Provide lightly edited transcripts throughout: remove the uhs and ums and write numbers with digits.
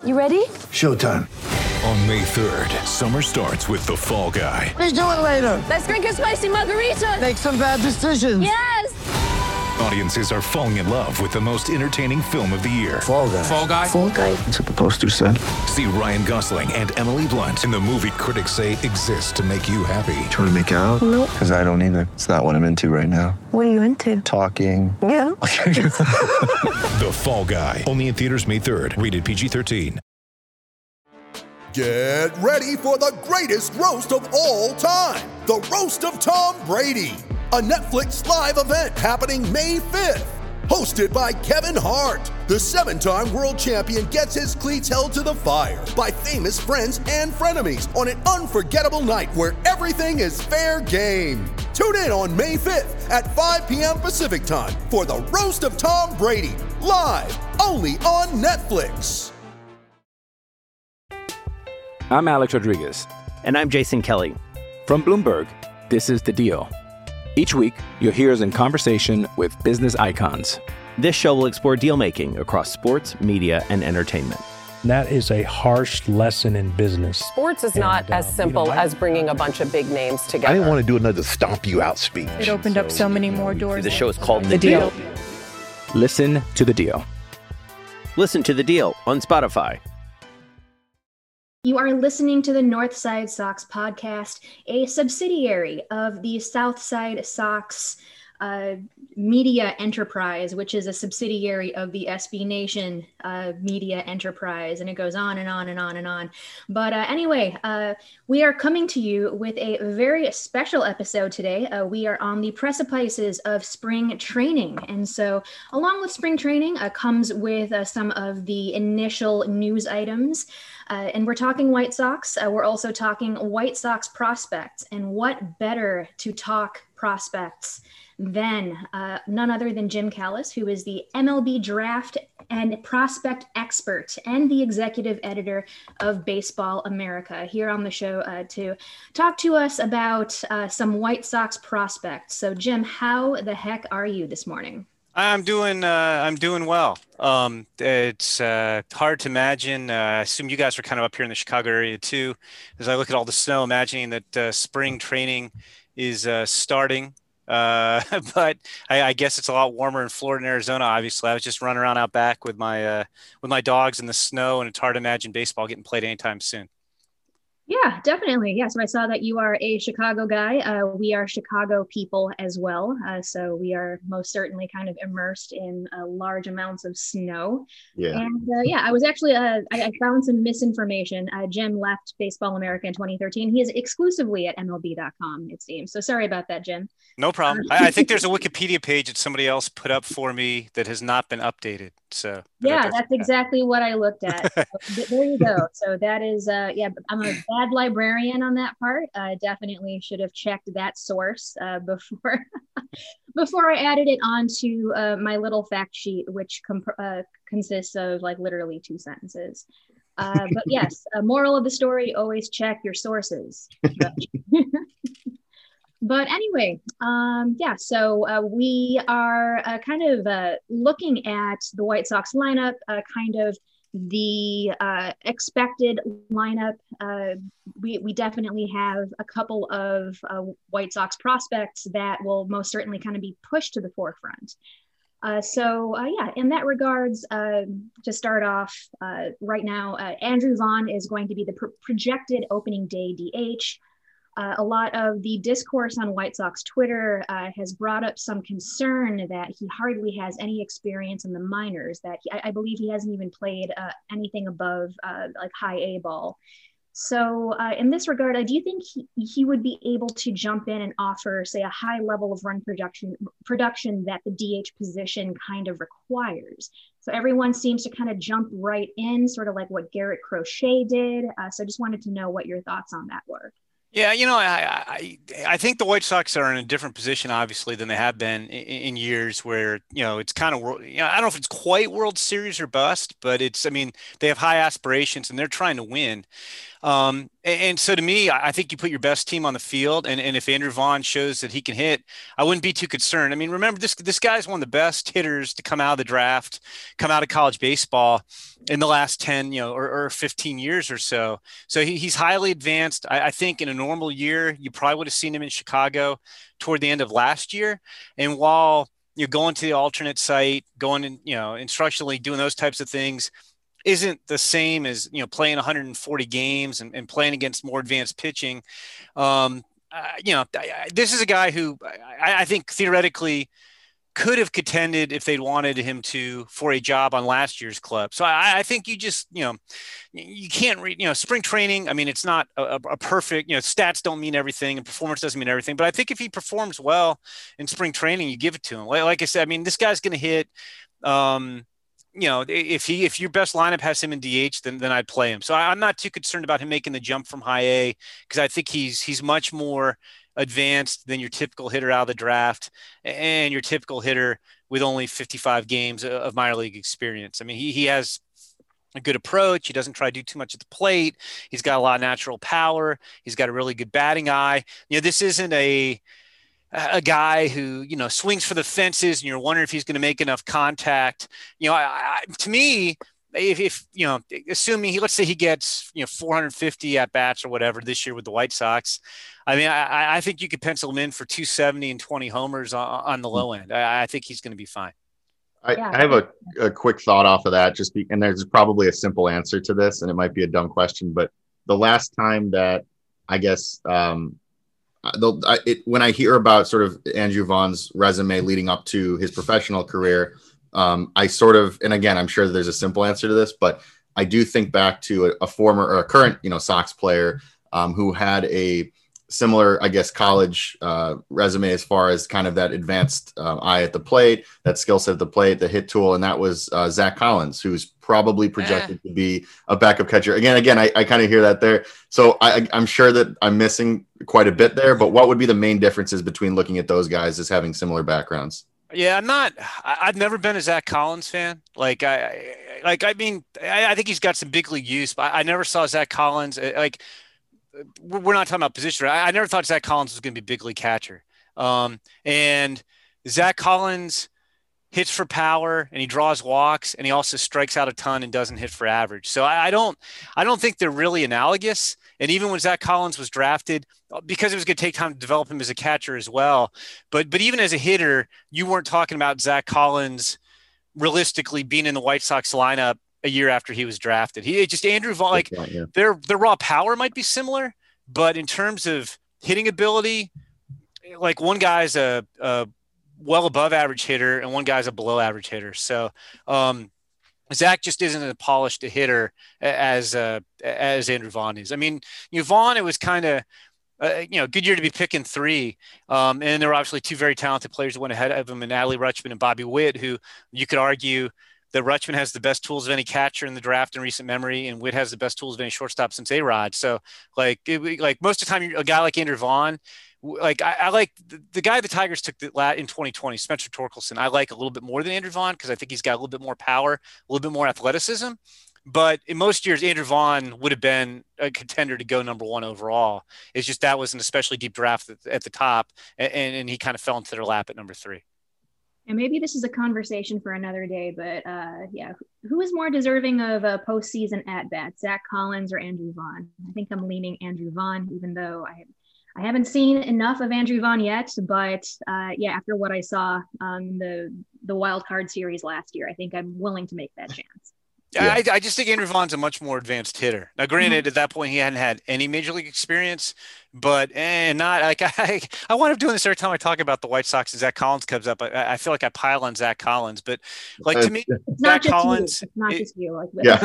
You ready? Showtime. On May 3rd, summer starts with The Fall Guy. Let's do it later. Let's drink a spicy margarita. Make some bad decisions. Yes. Audiences are falling in love with the most entertaining film of the year. Fall Guy. Fall Guy? Fall Guy. That's what the poster said. See Ryan Gosling and Emily Blunt in the movie critics say exists to make you happy. Trying to make it out? Nope. Because I don't either. It's not what I'm into right now. What are you into? Talking. Yeah. The Fall Guy. Only in theaters May 3rd. Rated PG-13. Get ready for the greatest roast of all time, the Roast of Tom Brady, a Netflix live event happening May 5th. Hosted by Kevin Hart, the 7-time world champion gets his cleats held to the fire by famous friends and frenemies on an unforgettable night where everything is fair game. Tune in on May 5th at 5 p.m. Pacific time for the Roast of Tom Brady, live only on Netflix. I'm Alex Rodriguez. And I'm Jason Kelly. From Bloomberg, this is The Deal. Each week, you'll hear us in conversation with business icons. This show will explore deal-making across sports, media, and entertainment. That is a harsh lesson in business. Sports is not as simple as bringing a bunch of big names together. I didn't want to do another stomp you out speech. It opened up so many more doors. The show is called The Deal. Listen to The Deal. Listen to The Deal on Spotify. You are listening to the Northside Sox podcast, a subsidiary of the Southside Sox media enterprise, which is a subsidiary of the SB Nation media enterprise, and it goes on and on and on and on. But anyway, we are coming to you with a very special episode today. We are on the precipices of spring training, and so along with spring training comes with some of the initial news items. And we're talking White Sox. We're also talking White Sox prospects, and what better to talk prospects than none other than Jim Callis, who is the MLB draft and prospect expert and the executive editor of Baseball America, here on the show to talk to us about some White Sox prospects. So Jim, how the heck are you this morning? I'm doing well. It's hard to imagine. I assume you guys are kind of up here in the Chicago area too. As I look at all the snow, imagining that spring training is starting. But I guess it's a lot warmer in Florida and Arizona. Obviously, I was just running around out back with my dogs in the snow, and it's hard to imagine baseball getting played anytime soon. Yeah, definitely. Yeah, so I saw that you are a Chicago guy. We are Chicago people as well. So we are most certainly kind of immersed in large amounts of snow. Yeah. And I was actually, I found some misinformation. Jim left Baseball America in 2013. He is exclusively at MLB.com, it seems. So sorry about that, Jim. No problem. I think there's a Wikipedia page that somebody else put up for me that has not been updated. So yeah, that's exactly what I looked at. So, there you go. So that is, I'm a bad librarian on that part. Definitely should have checked that source before I added it onto my little fact sheet, which consists of like literally 2 sentences. But yes, moral of the story: always check your sources. But anyway, so we are kind of looking at the White Sox lineup, kind of the expected lineup. We definitely have a couple of White Sox prospects that will most certainly kind of be pushed to the forefront. In that regards, to start off right now, Andrew Vaughn is going to be the projected opening day DH. A lot of the discourse on White Sox Twitter has brought up some concern that he hardly has any experience in the minors, that I believe he hasn't even played anything above like high A ball. So in this regard, do you think he would be able to jump in and offer, say, a high level of run production that the DH position kind of requires? So everyone seems to kind of jump right in, sort of like what Garrett Crochet did. So I just wanted to know what your thoughts on that were. Yeah, I think the White Sox are in a different position, obviously, than they have been in years where, it's kind of, I don't know if it's quite World Series or bust, but I mean, they have high aspirations and they're trying to win. And so to me, I think you put your best team on the field, and if Andrew Vaughn shows that he can hit, I wouldn't be too concerned. I mean, remember this guy's one of the best hitters to come out of the draft, come out of college baseball in the last 10, or 15 years or so. So he's highly advanced. I think in a normal year, you probably would have seen him in Chicago toward the end of last year. And while you're going to the alternate site, going in, instructionally doing those types of things, isn't the same as playing 140 games and playing against more advanced pitching. This is a guy who I think theoretically could have contended if they'd wanted him to for a job on last year's club. So I think you just you can't read spring training. I mean, it's not a perfect stats don't mean everything and performance doesn't mean everything. But I think if he performs well in spring training, you give it to him. Like I said, I mean, this guy's going to hit. If your best lineup has him in DH, then I'd play him. So I'm not too concerned about him making the jump from high A, because I think he's much more advanced than your typical hitter out of the draft and your typical hitter with only 55 games of minor league experience. I mean, he has a good approach. He doesn't try to do too much at the plate. He's got a lot of natural power. He's got a really good batting eye. This isn't a guy who, swings for the fences and you're wondering if he's going to make enough contact. To me, if assuming let's say he gets, 450 at bats or whatever this year with the White Sox, I mean, I think you could pencil him in for 270 and 20 homers on the low end. I think he's going to be fine. I have a quick thought off of that, and there's probably a simple answer to this, and it might be a dumb question, but the last time that I guess, when I hear about sort of Andrew Vaughn's resume leading up to his professional career, I sort of, and again, I'm sure there's a simple answer to this, but I do think back to a former or a current, Sox player who had a similar, I guess, college resume as far as kind of that advanced eye at the plate, that skill set at the plate, the hit tool, and that was Zach Collins, who's probably projected to be a backup catcher. Again, I kind of hear that there. So I'm sure that I'm missing quite a bit there, but what would be the main differences between looking at those guys as having similar backgrounds? Yeah, I've never been a Zach Collins fan. I think he's got some big league use, but I never saw Zach Collins we're not talking about position. I never thought Zach Collins was going to be a big league catcher. And Zach Collins hits for power and he draws walks and he also strikes out a ton and doesn't hit for average. So I don't think they're really analogous. And even when Zach Collins was drafted, because it was going to take time to develop him as a catcher as well. But even as a hitter, you weren't talking about Zach Collins realistically being in the White Sox lineup a year after he was drafted. Andrew Vaughn, their raw power might be similar, but in terms of hitting ability, one guy's a well above average hitter and one guy's a below average hitter. So Zach just isn't as polished a hitter as Andrew Vaughn is. I mean, Vaughn, it was kind of good year to be picking three. And there were obviously two very talented players that went ahead of him, and Adley Rutschman and Bobby Witt, who you could argue that Rutschman has the best tools of any catcher in the draft in recent memory, and Witt has the best tools of any shortstop since A-Rod. So most of the time, a guy like Andrew Vaughn, I like the guy the Tigers took in 2020, Spencer Torkelson. I like a little bit more than Andrew Vaughn because I think he's got a little bit more power, a little bit more athleticism. But in most years, Andrew Vaughn would have been a contender to go number one overall. It's just that was an especially deep draft at the top, and he kind of fell into their lap at number 3. And maybe this is a conversation for another day, but who is more deserving of a postseason at-bat, Zach Collins or Andrew Vaughn? I think I'm leaning Andrew Vaughn, even though I haven't seen enough of Andrew Vaughn yet. But after what I saw the wild card series last year, I think I'm willing to make that chance. Yeah. I just think Andrew Vaughn's a much more advanced hitter. Now, granted, at that point, he hadn't had any major league experience, but not like I wind up doing this every time I talk about the White Sox and Zach Collins comes up. I feel like I pile on Zach Collins, but to me, Zach Collins, it's not just you.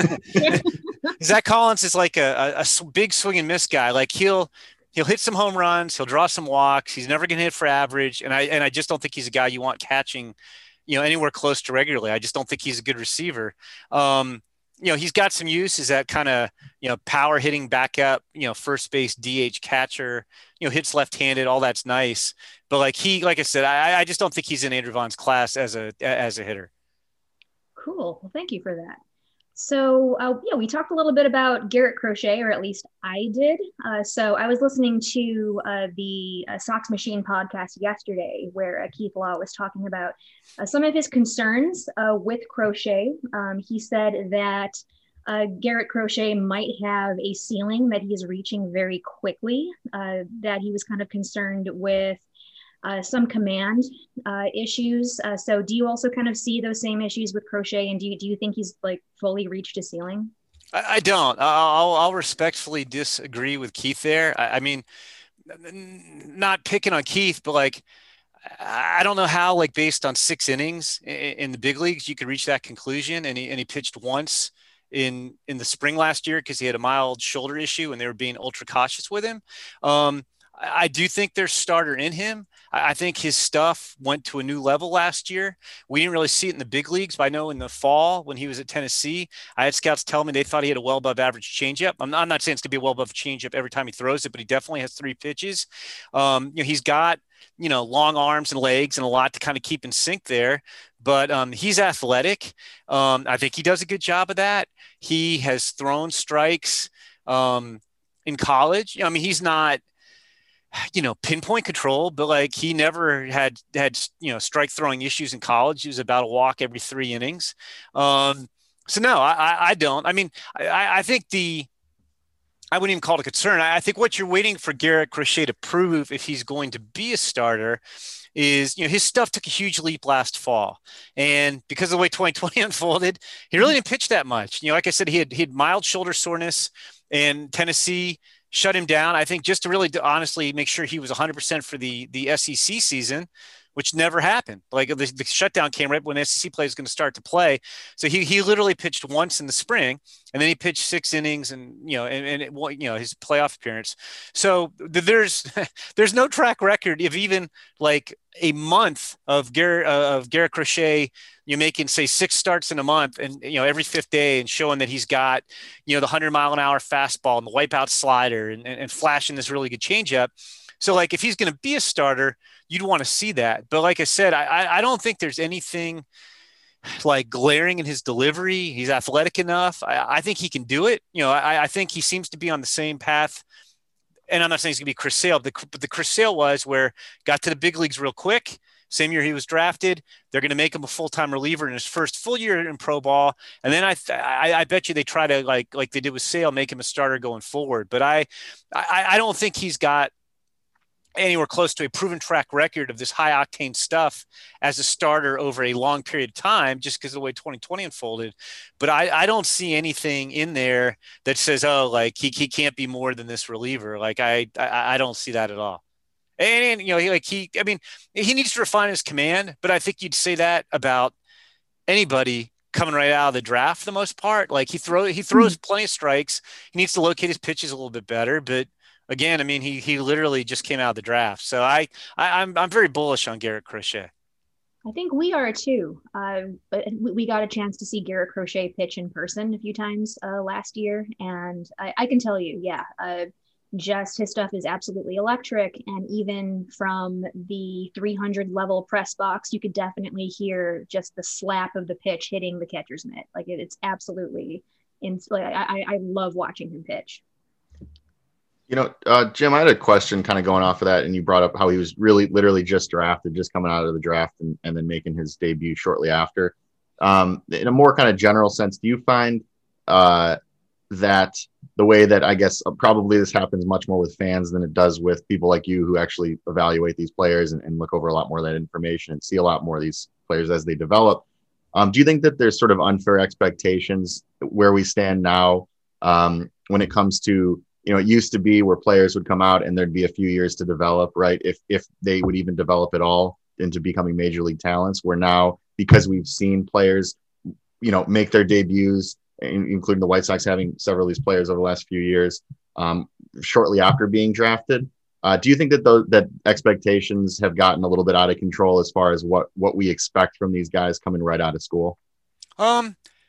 Zach Collins is like a big swing and miss guy. Like he'll hit some home runs, he'll draw some walks. He's never going to hit for average, and I just don't think he's a guy you want catching anywhere close to regularly. I just don't think he's a good receiver. he's got some use as that kind of, power hitting backup, first base DH catcher, hits left-handed, all that's nice. But like I said, I just don't think he's in Andrew Vaughn's class as a hitter. Cool. Well, thank you for that. So, we talked a little bit about Garrett Crochet, or at least I did. So I was listening to the Sox Machine podcast yesterday, where Keith Law was talking about some of his concerns with Crochet. He said that Garrett Crochet might have a ceiling that he's reaching very quickly, that he was kind of concerned with some command issues. So do you also kind of see those same issues with Crochet, and do you think he's fully reached a ceiling? I don't. I'll respectfully disagree with Keith there. I mean, not picking on Keith, but I don't know how, based on 6 innings in the big leagues, you could reach that conclusion. And he pitched once in the spring last year because he had a mild shoulder issue and they were being ultra cautious with him. I do think there's starter in him. I think his stuff went to a new level last year. We didn't really see it in the big leagues, but I know in the fall when he was at Tennessee, I had scouts tell me they thought he had a well above average changeup. I'm not saying it's going to be a well above changeup every time he throws it, but he definitely has 3 pitches. He's got, long arms and legs and a lot to kind of keep in sync there, but he's athletic. I think he does a good job of that. He has thrown strikes in college. He's not, pinpoint control, but he never had strike throwing issues in college. He was about a walk every 3 innings. So no, I don't. I think I wouldn't even call it a concern. I think what you're waiting for Garrett Crochet to prove if he's going to be a starter is, his stuff took a huge leap last fall. And because of the way 2020 unfolded, he really didn't pitch that much. Like I said, he had mild shoulder soreness, and Tennessee shut him down, I think, just to honestly make sure he was 100% for the SEC season, which never happened. The shutdown came right when the SEC play was going to start to play. So he literally pitched once in the spring, and then he pitched 6 innings and his playoff appearance. So there's no track record of even a month of Garrett Crochet, making say 6 starts in a month and, every 5th day, and showing that he's got, the 100-mile-an-hour fastball and the wipeout slider and flashing this really good changeup. So if he's going to be a starter, you'd want to see that. But like I said, I don't think there's anything glaring in his delivery. He's athletic enough. I think he can do it. I think he seems to be on the same path. And I'm not saying he's going to be Chris Sale, but the Chris Sale was where got to the big leagues real quick. Same year he was drafted. They're going to make him a full-time reliever in his first full year in pro ball. And then I bet you they try to, like they did with Sale, make him a starter going forward. But I don't think he's got anywhere close to a proven track record of this high octane stuff as a starter over a long period of time, just because of the way 2020 unfolded. But I don't see anything in there that says, he can't be more than this reliever. I don't see that at all. And he needs to refine his command, but I think you'd say that about anybody coming right out of the draft for the most part. He throws plenty of strikes. He needs to locate his pitches a little bit better, but again, he literally just came out of the draft. So I'm very bullish on Garrett Crochet. I think we are too. But we got a chance to see Garrett Crochet pitch in person a few times last year. And I can tell you, just his stuff is absolutely electric. And even from the 300 level press box, you could definitely hear just the slap of the pitch hitting the catcher's mitt. It's absolutely, I love watching him pitch. Jim, I had a question kind of going off of that, and you brought up how he was really literally just drafted, just coming out of the draft and then making his debut shortly after. In a more kind of general sense, do you find that the way that I guess probably this happens much more with fans than it does with people like you who actually evaluate these players and look over a lot more of that information and see a lot more of these players as they develop? Do you think that there's sort of unfair expectations where we stand now when it comes to, it used to be where players would come out and there'd be a few years to develop, right? If they would even develop at all into becoming major league talents, where now, because we've seen players, make their debuts, including the White Sox having several of these players over the last few years, shortly after being drafted. Do you think that that expectations have gotten a little bit out of control as far as what we expect from these guys coming right out of school?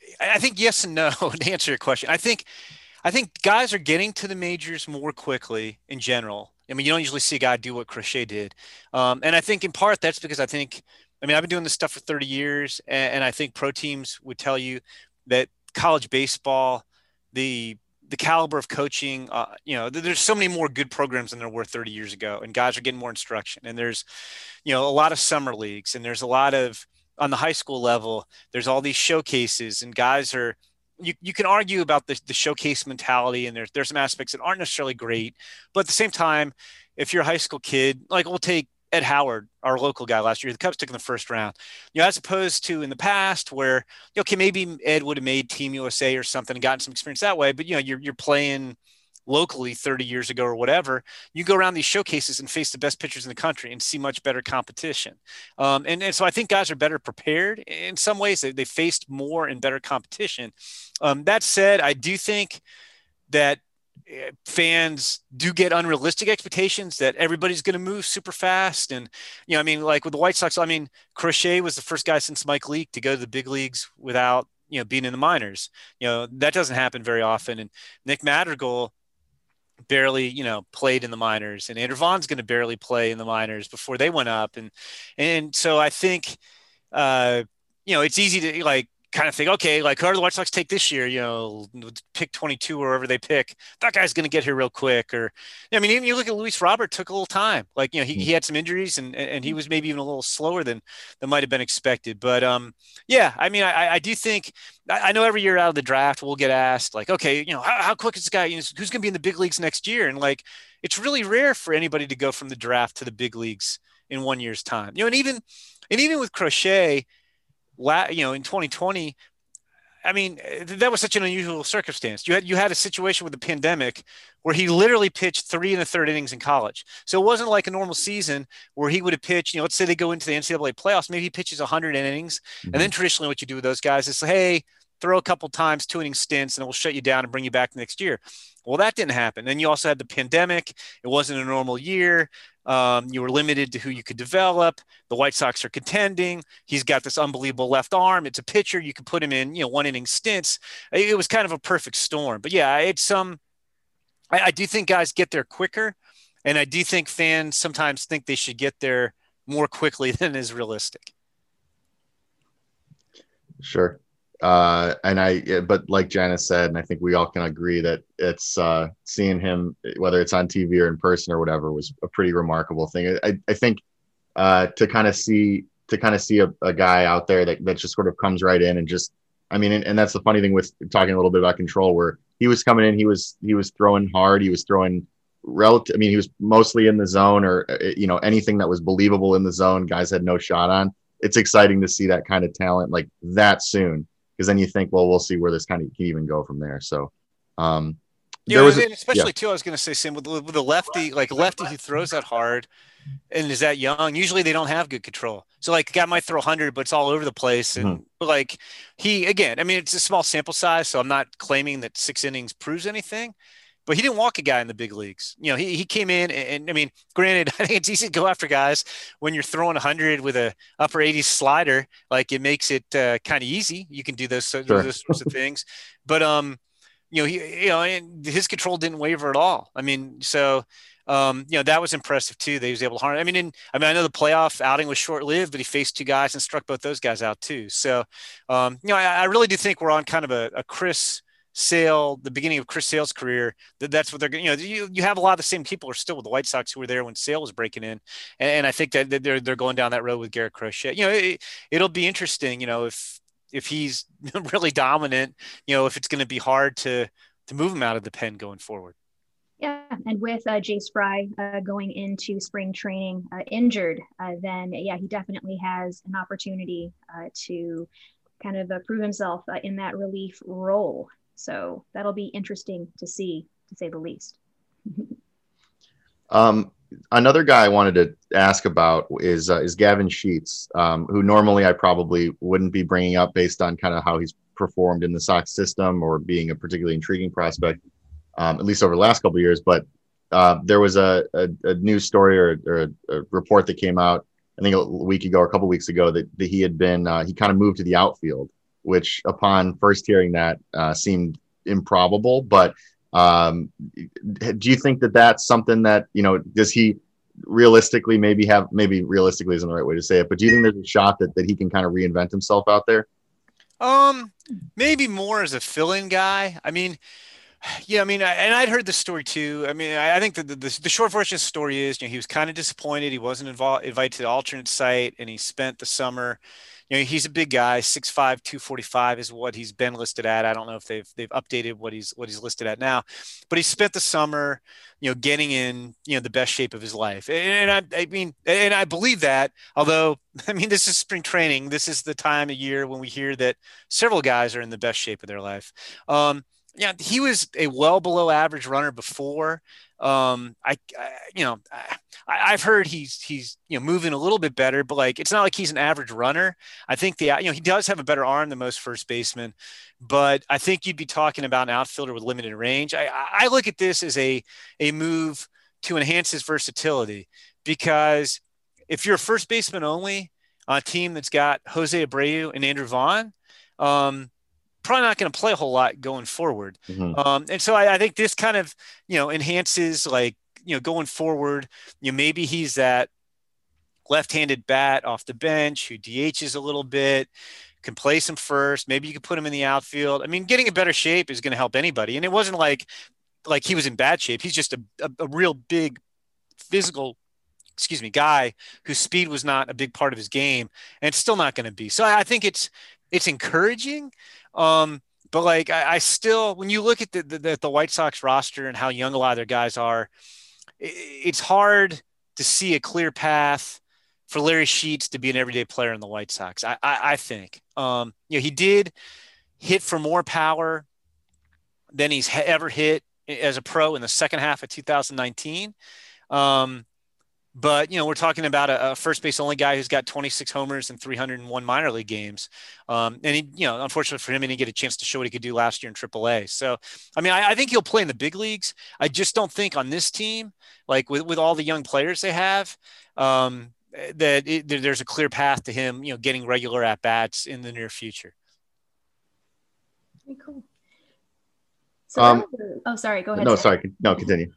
I think yes and no to answer your question. I think guys are getting to the majors more quickly in general. I mean, you don't usually see a guy do what Crochet did. And I think in part that's because I've been doing this stuff for 30 years, and I think pro teams would tell you that college baseball, the caliber of coaching, there's so many more good programs than there were 30 years ago, and guys are getting more instruction. And there's, a lot of summer leagues, and there's a lot of, on the high school level, there's all these showcases, and guys are, you can argue about the showcase mentality, and there's some aspects that aren't necessarily great, but at the same time, if you're a high school kid, like we'll take Ed Howard, our local guy last year, the Cubs took in the first round, as opposed to in the past where, okay, maybe Ed would have made Team USA or something and gotten some experience that way, but you're playing locally 30 years ago or whatever. You go around these showcases and face the best pitchers in the country and see much better competition. And so I think guys are better prepared in some ways. They faced more and better competition. That said, I do think that fans do get unrealistic expectations that everybody's going to move super fast. And, like with the White Sox, Crochet was the first guy since Mike Leake to go to the big leagues without, being in the minors. That doesn't happen very often. And Nick Madrigal barely, played in the minors, and Andrew Vaughn's going to barely play in the minors before they went up. And so I think, it's easy to kind of think, okay, who are the White Sox take this year? Pick 22 or wherever they pick. That guy's going to get here real quick. Or, even you look at Luis Robert, took a little time. He had some injuries, and he was maybe even a little slower than might have been expected. But I do think, I know every year out of the draft we'll get asked okay, how quick is this guy? Who's going to be in the big leagues next year? And it's really rare for anybody to go from the draft to the big leagues in 1 year's time. And even with Crochet, in 2020, that was such an unusual circumstance. You had a situation with the pandemic where he literally pitched 3 1/3 innings in college. So it wasn't like a normal season where he would have pitched, let's say they go into the NCAA playoffs, maybe he pitches 100 innings. Mm-hmm. And then traditionally what you do with those guys is, hey, throw a couple times, 2 inning stints, and we'll shut you down and bring you back next year. Well, that didn't happen. Then you also had the pandemic. It wasn't a normal year. You were limited to who you could develop. The White Sox are contending. He's got this unbelievable left arm. It's a pitcher. You could put him in, 1 inning stints. It was kind of a perfect storm. But yeah, it's I do think guys get there quicker, and I do think fans sometimes think they should get there more quickly than is realistic. Sure. But like Janice said, and I think we all can agree that it's seeing him, whether it's on TV or in person or whatever, was a pretty remarkable thing. I think to kind of see a guy out there that just sort of comes right in and just, and that's the funny thing with talking a little bit about Control, where he was coming in, he was throwing hard, he was throwing he was mostly in the zone, or anything that was believable in the zone, guys had no shot on. It's exciting to see that kind of talent like that soon. Because then you think, well, we'll see where this kind of can even go from there. So, especially too, I was going to say, Sam, with a lefty, who throws that hard and is that young, usually they don't have good control. So a guy might throw 100, but it's all over the place. And it's a small sample size, so I'm not claiming that 6 innings proves anything. But he didn't walk a guy in the big leagues. He came in and granted, I think it's easy to go after guys when you're throwing 100 with a upper 80s slider. It makes it kind of easy. You can do those sorts of things. But and his control didn't waver at all. That was impressive too. That he was able to harness. I know the playoff outing was short-lived, but he faced 2 guys and struck both those guys out too. So, I really do think we're on kind of a Chris Sale, the beginning of Chris Sale's career. That's what they're going. You have a lot of the same people are still with the White Sox who were there when Sale was breaking in, and I think that they're going down that road with Garrett Crochet. It'll be interesting. If he's really dominant, if it's going to be hard to move him out of the pen going forward. Yeah, and with Jace Fry going into spring training injured, then he definitely has an opportunity to kind of prove himself in that relief role. So that'll be interesting to see, to say the least. Another guy I wanted to ask about is Gavin Sheets, who normally I probably wouldn't be bringing up based on kind of how he's performed in the Sox system or being a particularly intriguing prospect, at least over the last couple of years. But there was a news story or a report that came out, I think a week ago or a couple of weeks ago, that he had been he kind of moved to the outfield which upon first hearing that seemed improbable. But do you think that that's something that, does he realistically maybe realistically isn't the right way to say it, but do you think there's a shot that he can kind of reinvent himself out there? Maybe more as a fill-in guy. I mean, yeah, I mean, and I'd heard this story too. I mean, I think the short version of the story is, he was kind of disappointed. He wasn't invited to the alternate site, and he spent the summer. He's a big guy, 6'5", 245 is what he's been listed at. I don't know if they've updated what he's listed at now, but he spent the summer, getting in, the best shape of his life. And I mean, and I believe that, although, I mean, this is spring training. This is the time of year when we hear that several guys are in the best shape of their life. Yeah, he was a well below average runner before. I've heard he's moving a little bit better, but like, it's not like he's an average runner. I think he does have a better arm than most first basemen, but I think you'd be talking about an outfielder with limited range. I look at this as a move to enhance his versatility, because if you're a first baseman only on a team that's got Jose Abreu and Andrew Vaughn, probably not going to play a whole lot going forward. Mm-hmm. And so I think this kind of, enhances, like, going forward, maybe he's that left-handed bat off the bench who DHs a little bit, can play some first. Maybe you could put him in the outfield. I mean, getting in better shape is going to help anybody. And it wasn't like he was in bad shape. He's just a real big physical, guy whose speed was not a big part of his game, and it's still not going to be. So I think it's encouraging. But like, I still, when you look at the White Sox roster and how young a lot of their guys are, it's hard to see a clear path for Larry Sheets to be an everyday player in the White Sox. I think, he did hit for more power than he's ever hit as a pro in the second half of 2019. But, we're talking about a first base only guy who's got 26 homers and 301 minor league games. And he, unfortunately for him, he didn't get a chance to show what he could do last year in AAA. So, I mean, I think he'll play in the big leagues. I just don't think on this team, like with all the young players they have, there's a clear path to him, getting regular at bats in the near future. Very cool. So, sorry, go ahead. No, sorry. No, continue.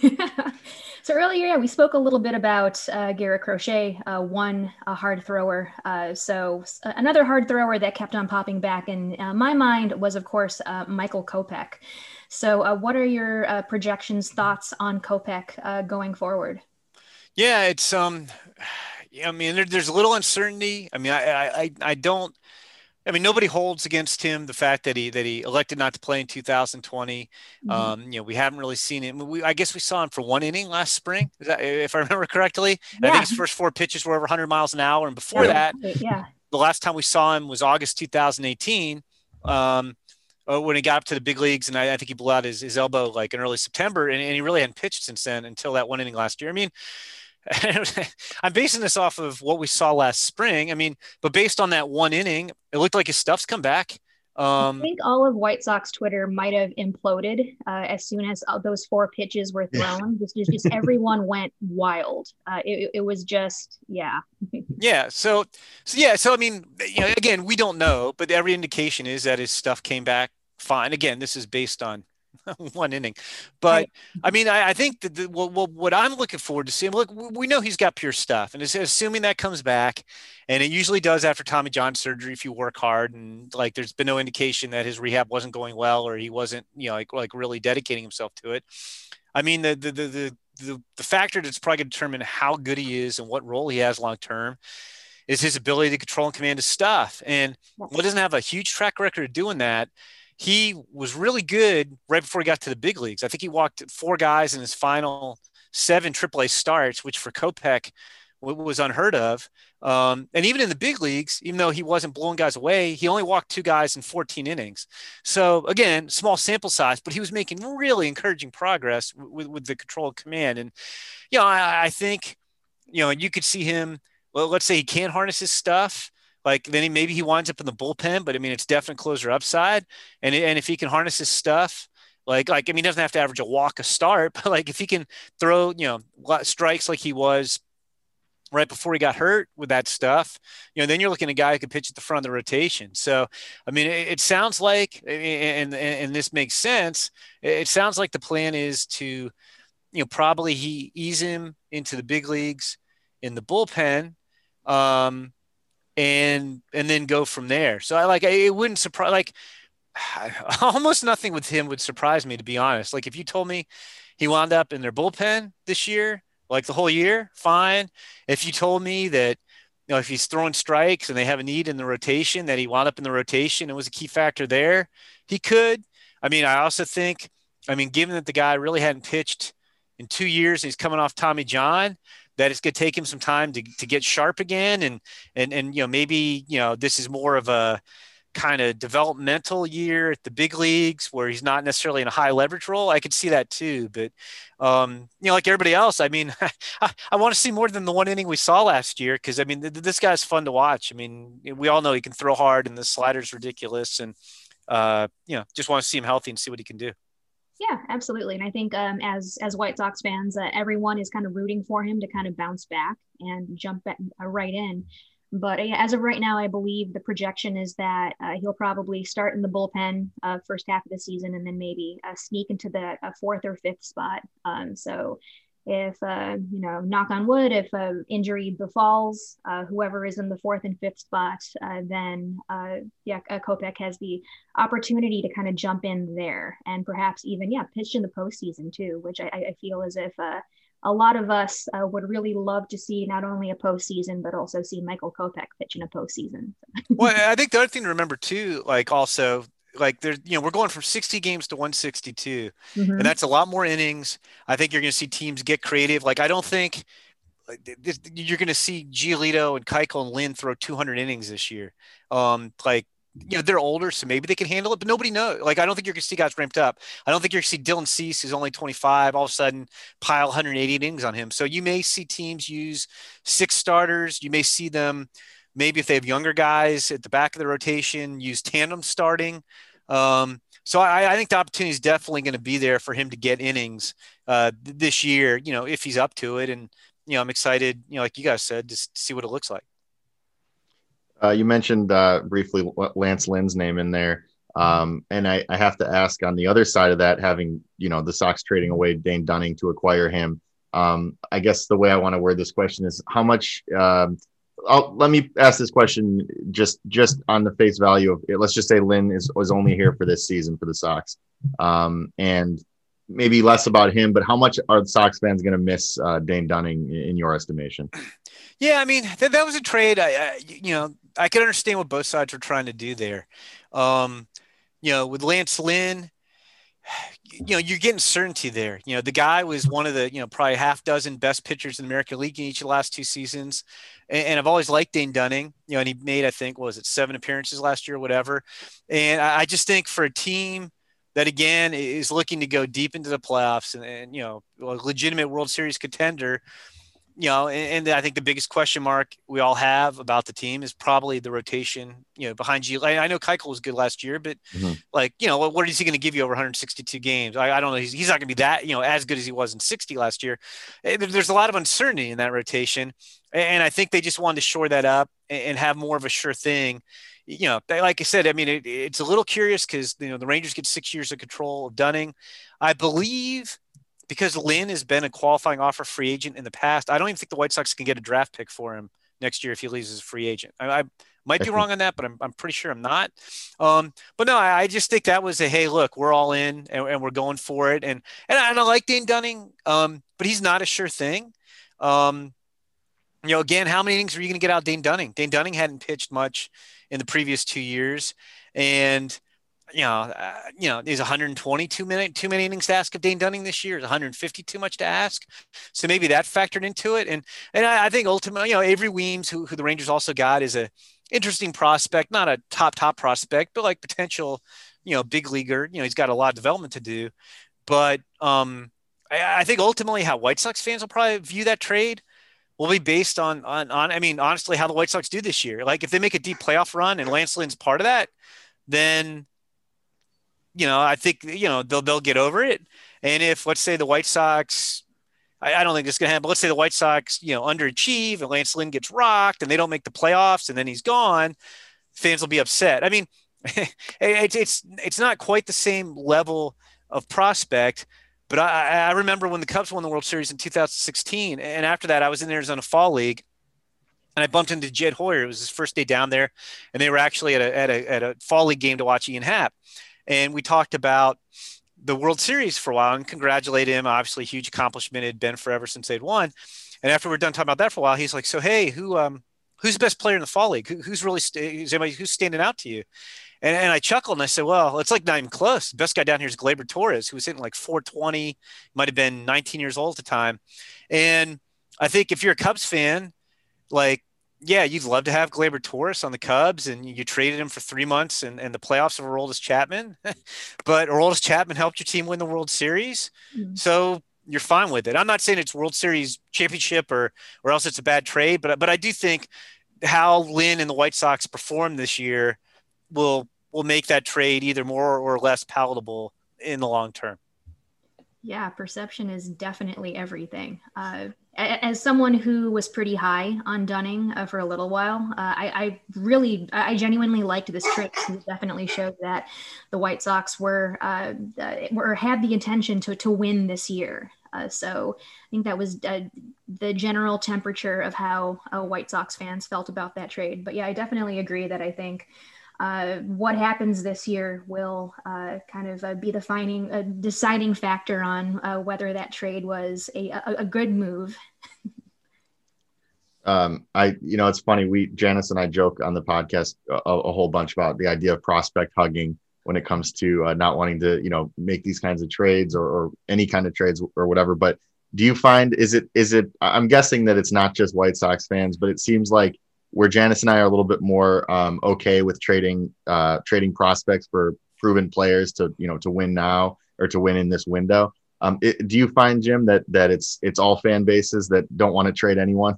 So earlier, we spoke a little bit about Garrett Crochet, one hard thrower. So another hard thrower that kept on popping back in my mind was, of course, Michael Kopech. So what are your projections, thoughts on Kopech going forward? Yeah, it's I mean, there's a little uncertainty. I mean, I don't. I mean, nobody holds against him the fact that he elected not to play in 2020. Mm-hmm. We haven't really seen him. I guess we saw him for one inning last spring, if I remember correctly. Yeah. I think his first 4 pitches were over 100 miles an hour. And before that, the last time we saw him was August 2018, when he got up to the big leagues. And I think he blew out his elbow like in early September. And he really hadn't pitched since then until that one inning last year. I mean, I'm basing this off of what we saw last spring. I mean, but based on that one inning, it looked like his stuff's come back. I think all of White Sox Twitter might have imploded as soon as those 4 pitches were thrown. Just everyone went wild. It was just, yeah. Yeah. So I mean, again, we don't know, but every indication is that his stuff came back fine. Again, this is based on one inning, but right. I mean, I think that what I'm looking forward to seeing, look, we know he's got pure stuff, and assuming that comes back, and it usually does after Tommy John surgery if you work hard, and like there's been no indication that his rehab wasn't going well or he wasn't like really dedicating himself to it. I mean, the factor that's probably going to determine how good he is and what role he has long term is his ability to control and command his stuff, and he doesn't have a huge track record of doing that. He was really good right before he got to the big leagues. I think he walked 4 guys in his final 7 AAA starts, which for Kopech was unheard of. And even in the big leagues, even though he wasn't blowing guys away, he only walked 2 guys in 14 innings. So again, small sample size, but he was making really encouraging progress with the control of command. And, I think, you could see him, well, let's say he can't harness his stuff. Like then maybe he winds up in the bullpen, but I mean, it's definite closer upside. And if he can harness his stuff, like, I mean, he doesn't have to average a walk a start, but like if he can throw, strikes like he was right before he got hurt with that stuff, then you're looking at a guy who could pitch at the front of the rotation. So, I mean, it sounds like, and this makes sense. It sounds like the plan is to, probably he ease him into the big leagues in the bullpen, and then go from there. So it wouldn't surprise, almost nothing with him would surprise me, to be honest. Like if you told me he wound up in their bullpen this year, like the whole year, fine. If you told me that, if he's throwing strikes and they have a need in the rotation, that he wound up in the rotation and was a key factor there, he could. I mean, I also think, given that the guy really hadn't pitched in 2 years, and he's coming off Tommy John, that it's going to take him some time to get sharp again. And maybe, this is more of a kind of developmental year at the big leagues where he's not necessarily in a high leverage role. I could see that too. But, like everybody else, I want to see more than the 1 inning we saw last year. Cause this guy's fun to watch. We all know he can throw hard and the slider's ridiculous, and, just want to see him healthy and see what he can do. Yeah, absolutely. And I think as White Sox fans, everyone is kind of rooting for him to kind of bounce back and jump back, right in. But as of right now, I believe the projection is that he'll probably start in the bullpen first half of the season, and then maybe sneak into the fourth or fifth spot. So if, knock on wood, if injury befalls whoever is in the fourth and fifth spot, then Kopech has the opportunity to kind of jump in there and perhaps even, pitch in the postseason too, which I feel as if a lot of us would really love to see not only a postseason, but also see Michael Kopech pitch in a postseason. Well, I think the other thing to remember too, there's, we're going from 60 games to 162, and that's a lot more innings. I think you're going to see teams get creative. I don't think you're going to see Giolito and Keuchel and Lynn throw 200 innings this year. They're older, so maybe they can handle it, but nobody knows. I don't think you're going to see guys ramped up. I don't think you're going to see Dylan Cease, who's only 25, all of a sudden pile 180 innings on him. So you may see teams use 6 starters. You may see them, maybe if they have younger guys at the back of the rotation, use tandem starting. So I think the opportunity is definitely going to be there for him to get innings this year, if he's up to it. And, I'm excited, like you guys said, just to see what it looks like. You mentioned briefly Lance Lynn's name in there. And I have to ask, on the other side of that, having, the Sox trading away Dane Dunning to acquire him, I guess the way I want to word this question is how much let me ask this question just on the face value of it. Let's just say Lynn was only here for this season for the Sox, and maybe less about him, but how much are the Sox fans going to miss Dane Dunning in your estimation? Yeah, that was a trade. I could understand what both sides were trying to do there. With Lance Lynn, you're getting certainty there. The guy was one of the, probably half dozen best pitchers in the American League in each of the last 2 seasons. And I've always liked Dane Dunning, and he made, I think, 7 appearances last year or whatever. And I just think for a team that, again, is looking to go deep into the playoffs and a legitimate World Series contender, and I think the biggest question mark we all have about the team is probably the rotation, behind G. I know Keuchel was good last year, but what is he going to give you over 162 games? I don't know. He's not going to be that, as good as he was in 60 last year. There's a lot of uncertainty in that rotation. And I think they just wanted to shore that up and have more of a sure thing. Like I said, it's a little curious because, the Rangers get 6 years of control of Dunning. I believe, because Lynn has been a qualifying offer free agent in the past, I don't even think the White Sox can get a draft pick for him next year if he leaves as a free agent. I might be wrong on that, but I'm pretty sure I'm not. But no, I just think that was hey, look, we're all in and we're going for it. And I like Dane Dunning, but he's not a sure thing. Again, how many innings are you going to get out of Dane Dunning? Dane Dunning hadn't pitched much in the previous 2 years, and there's 120 too many innings to ask of Dane Dunning this year. Is 150 too much to ask? So maybe that factored into it. And I think ultimately, Avery Weems, who the Rangers also got, is a interesting prospect, not a top prospect, but potential, big leaguer. He's got a lot of development to do. But I think ultimately how White Sox fans will probably view that trade will be based on honestly, how the White Sox do this year. If they make a deep playoff run and Lance Lynn's part of that, then I think, they'll get over it. And if, let's say, the White Sox I don't think it's going to happen. But let's say the White Sox, underachieve and Lance Lynn gets rocked and they don't make the playoffs and then he's gone. Fans will be upset. I mean, it's not quite the same level of prospect, but I remember when the Cubs won the World Series in 2016. And after that, I was in the Arizona Fall League and I bumped into Jed Hoyer. It was his first day down there. And they were actually at a Fall League game to watch Ian Happ. And we talked about the World Series for a while and congratulate him. Obviously, huge accomplishment. It had been forever since they'd won. And after we're done talking about that for a while, he's like, so, hey, who's the best player in the Fall League? Who's standing out to you? And I chuckled and I said, well, it's like not even close. The best guy down here is Gleyber Torres, who was hitting like 420, might have been 19 years old at the time. And I think if you're a Cubs fan, like, yeah, you'd love to have Gleyber Torres on the Cubs, and you traded him for 3 months and the playoffs of Aroldis Chapman. But Aroldis Chapman helped your team win the World Series. Mm-hmm. So you're fine with it. I'm not saying it's World Series championship or else it's a bad trade, but I do think how Lynn and the White Sox performed this year will make that trade either more or less palatable in the long term. Yeah, perception is definitely everything. As someone who was pretty high on Dunning for a little while, I genuinely liked this trip. It definitely showed that the White Sox had the intention to win this year. So I think that was the general temperature of how White Sox fans felt about that trade. But yeah, I definitely agree that I think what happens this year will kind of be the deciding factor on whether that trade was a good move. It's funny. Janice and I joke on the podcast a whole bunch about the idea of prospect hugging when it comes to not wanting to, make these kinds of trades or any kind of trades or whatever. But do you find, is it, I'm guessing that it's not just White Sox fans, but it seems like where Janice and I are a little bit more okay with trading prospects for proven players to win now or to win in this window. Do you find, Jim, that it's all fan bases that don't want to trade anyone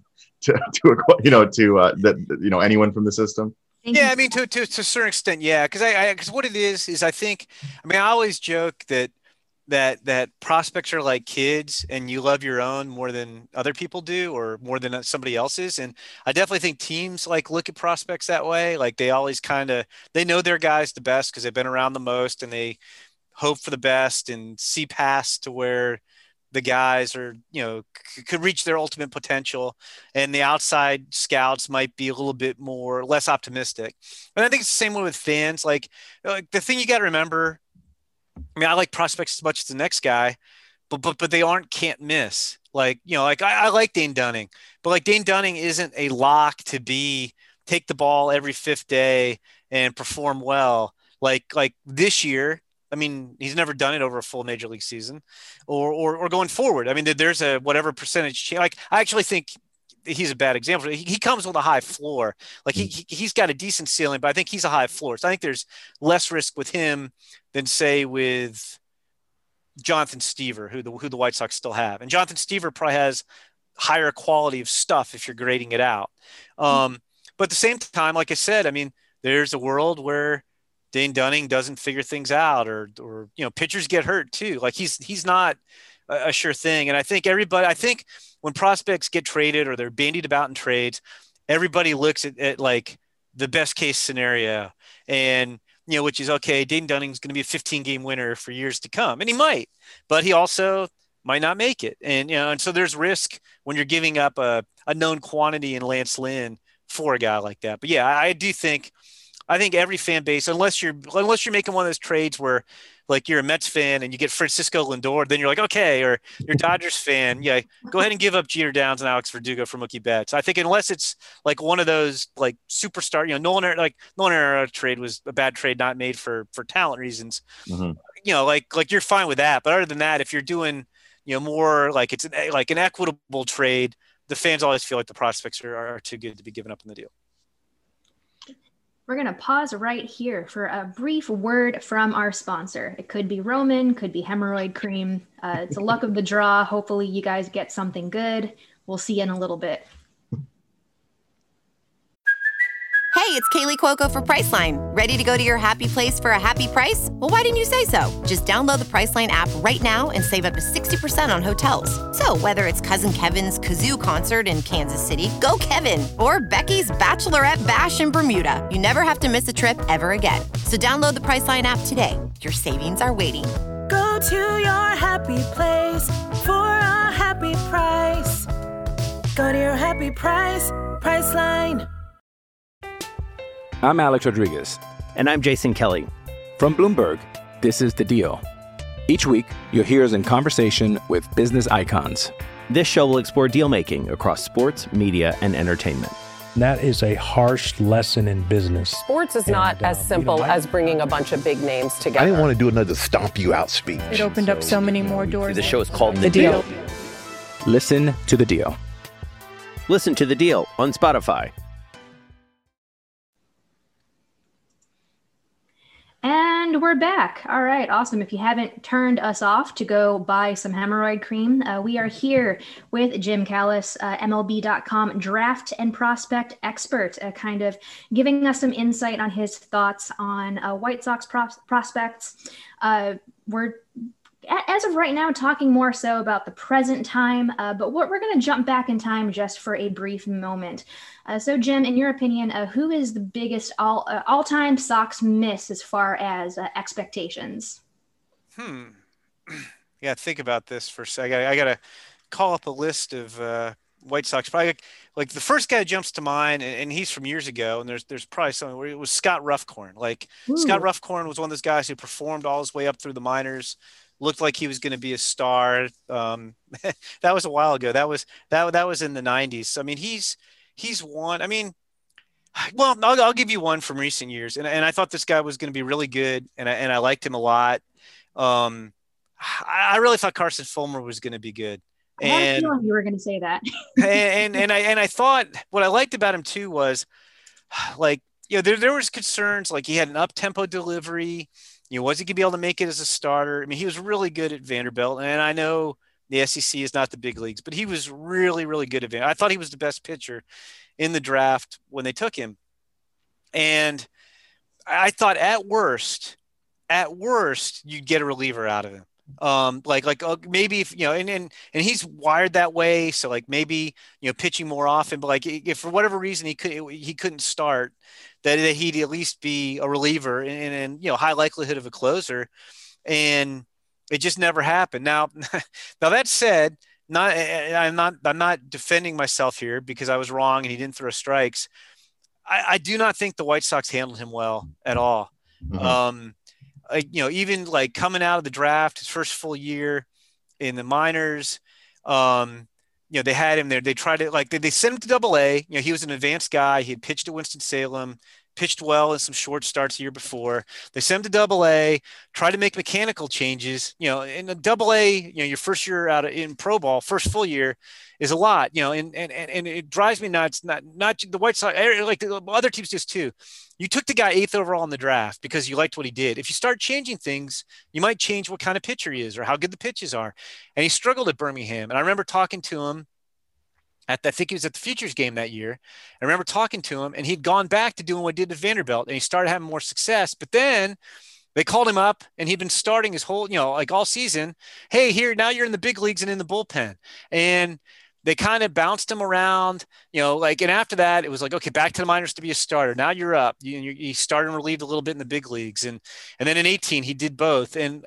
anyone from the system? Yeah, I mean, to a certain extent, yeah, because what it is I think, I always joke that prospects are like kids and you love your own more than other people do or more than somebody else's. And I definitely think teams look at prospects that way. Like they always they know their guys the best because they've been around the most and they hope for the best and see past to where the guys are, could reach their ultimate potential. And the outside scouts might be a little bit less optimistic. And I think it's the same way with fans. Like the thing you got to remember, I like prospects as much as the next guy, but they can't miss. I like Dane Dunning, but Dane Dunning isn't a lock to take the ball every fifth day and perform well. Like this year, he's never done it over a full major league season or going forward. There's a whatever percentage change. I actually think he's a bad example. He comes with a high floor. He's got a decent ceiling, but I think he's a high floor. So I think there's less risk with him than say with Jonathan Stever, who the White Sox still have. And Jonathan Stever probably has higher quality of stuff if you're grading it out. But at the same time, like I said, there's a world where Dane Dunning doesn't figure things out or pitchers get hurt too. He's not a sure thing. And I think when prospects get traded or they're bandied about in trades, everybody looks at the best case scenario and, which is okay. Dane Dunning's going to be a 15-game winner for years to come. And he might, but he also might not make it. And, and so there's risk when you're giving up a known quantity in Lance Lynn for a guy like that. But yeah, I think every fan base, unless you're making one of those trades where you're a Mets fan and you get Francisco Lindor, then you're like, okay, or you're a Dodgers fan. Yeah. Go ahead and give up Jeter Downs and Alex Verdugo for Mookie Betts. I think unless it's one of those superstar, Nolan Arenado trade was a bad trade, not made for talent reasons. Mm-hmm. You're fine with that. But other than that, if you're doing, more it's an equitable trade, the fans always feel like the prospects are too good to be given up in the deal. We're going to pause right here for a brief word from our sponsor. It could be Roman, could be hemorrhoid cream. It's a luck of the draw. Hopefully you guys get something good. We'll see you in a little bit. Hey, Hey, it's Kaylee Cuoco for Priceline. Ready to go to your happy place for a happy price? Well, why didn't you say so? Just download the Priceline app right now and save up to 60% on hotels. So whether it's Cousin Kevin's Kazoo Concert in Kansas City, go Kevin, or Becky's Bachelorette Bash in Bermuda, you never have to miss a trip ever again. So download the Priceline app today. Your savings are waiting. Go to your happy place for a happy price. Go to your happy price, Priceline. I'm Alex Rodriguez. And I'm Jason Kelly. From Bloomberg, this is The Deal. Each week, you'll hear us in conversation with business icons. This show will explore deal-making across sports, media, and entertainment. That is a harsh lesson in business. Sports is not as simple as bringing a bunch of big names together. I didn't want to do another stomp you out speech. It opened up so many more doors. The show is called The Deal. Listen to The Deal. Listen to The Deal on Spotify. And we're back. All right, awesome. If you haven't turned us off to go buy some hemorrhoid cream, we are here with Jim Callis, MLB.com draft and prospect expert, kind of giving us some insight on his thoughts on White Sox prospects. We're as of right now, talking more so about the present time, but we're going to jump back in time just for a brief moment. So, Jim, in your opinion, who is the biggest all-time Sox miss as far as expectations? Yeah, think about this for a second. I got to call up a list of White Sox. Probably like the first guy that jumps to mind, and he's from years ago, and there's probably something where it was Scott Ruffcorn. Scott Ruffcorn was one of those guys who performed all his way up through the minors. Looked like he was going to be a star. That was a while ago. That was in the 90s. I mean, he's one. I mean, well, I'll give you one from recent years, and I thought this guy was going to be really good, and I liked him a lot. I really thought Carson Fulmer was going to be good. I had a feeling you were going to say that. and I thought what I liked about him too was, like, there was concerns like he had an up-tempo delivery. Was he going to be able to make it as a starter? I mean, he was really good at Vanderbilt, and I know the SEC is not the big leagues, but he was really, really good at Vanderbilt. I thought he was the best pitcher in the draft when they took him. And I thought at worst, you'd get a reliever out of him. Maybe if, and he's wired that way. So like maybe, pitching more often, but like if for whatever reason he couldn't start, that he'd at least be a reliever and high likelihood of a closer. And it just never happened. Now that said, I'm not defending myself here because I was wrong and he didn't throw strikes. I do not think the White Sox handled him well at all. Mm-hmm. Even like coming out of the draft, his first full year in the minors, they had him there. They tried to they sent him to Double-A. He was an advanced guy. He had pitched at Winston-Salem, pitched well in some short starts the year before. They sent him to Double-A, tried to make mechanical changes. In a Double-A, your first year out in pro ball, first full year is a lot. And it drives me nuts. Not the White Sox, like the other teams just too. You took the guy 8th overall in the draft because you liked what he did. If you start changing things, you might change what kind of pitcher he is or how good the pitches are. And he struggled at Birmingham. And I remember talking to him I think he was at the Futures game that year. I remember talking to him, and he'd gone back to doing what he did at Vanderbilt, and he started having more success. But then they called him up, and he'd been starting his whole, all season. Hey, now you're in the big leagues and in the bullpen. And they kind of bounced him around, and after that, it was like, okay, back to the minors to be a starter. Now you're up. You started and relieved a little bit in the big leagues. And then in 2018, he did both. And